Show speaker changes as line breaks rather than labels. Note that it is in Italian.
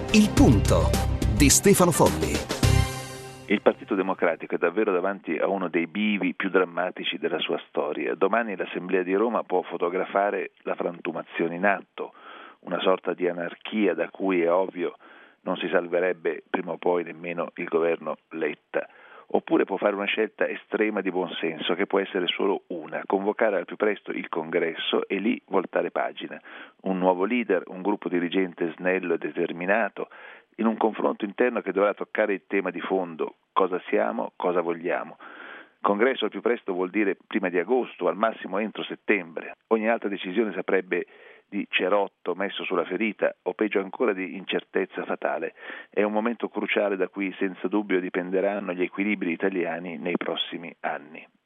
Il punto di Stefano Folli.
Il Partito Democratico è davvero davanti a uno dei bivi più drammatici della sua storia. Domani l'Assemblea di Roma può fotografare la frantumazione in atto, una sorta di anarchia da cui è ovvio non si salverebbe prima o poi nemmeno il governo Letta. Oppure può fare una scelta estrema di buonsenso, che può essere solo una: convocare al più presto il congresso e lì voltare pagina. Un nuovo leader, un gruppo dirigente snello e determinato, in un confronto interno che dovrà toccare il tema di fondo: cosa siamo, cosa vogliamo. Congresso al più presto vuol dire prima di agosto, o al massimo entro settembre. Ogni altra decisione saprebbe di cerotto messo sulla ferita, o peggio ancora di incertezza fatale. È un momento cruciale da cui senza dubbio dipenderanno gli equilibri italiani nei prossimi anni.